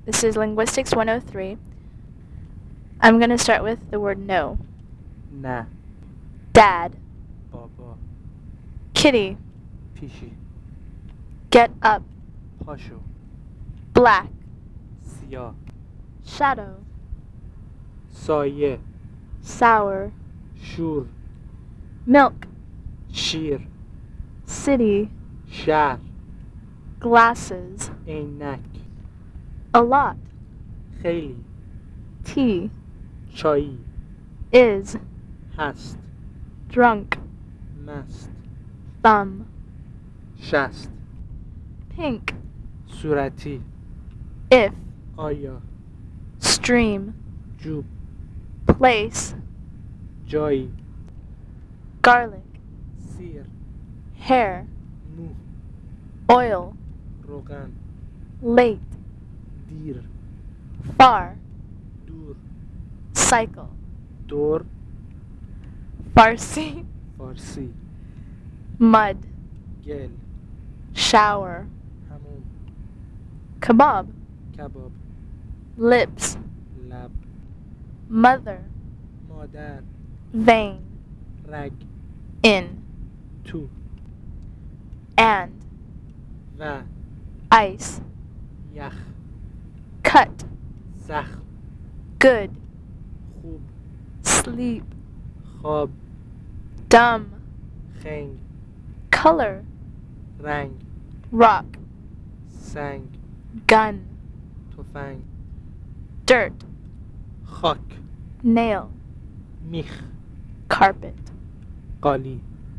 This is Linguistics 103. I'm going to start with the word no. نه Dad. بابا Kitty. پیشی Get up. پاشو Black. سیاه Shadow. سایه Sour. شور Milk. شیر City. شهر Glasses. عینک A lot. خیلی Tea. چایی Is. هست Drunk. مست Thumb. شست Pink. صورتی If. آیا Stream. جوب Place. جایی Garlic. سیر Hair. مو Oil. روغن Late. دیر Far. دور Cycle. دور Farsi. فارسی Mud. گل Shower. هموم Kebab. کباب Lips. لب Mother. مادر Vein. رگ In. تو And. و Ice. یخ Cut. زخم Good. خوب Sleep. خواب Dumb. خنگ Color. رنگ Rock. سنگ Gun. تفنگ Dirt. خاک Nail. میخ Carpet. قالی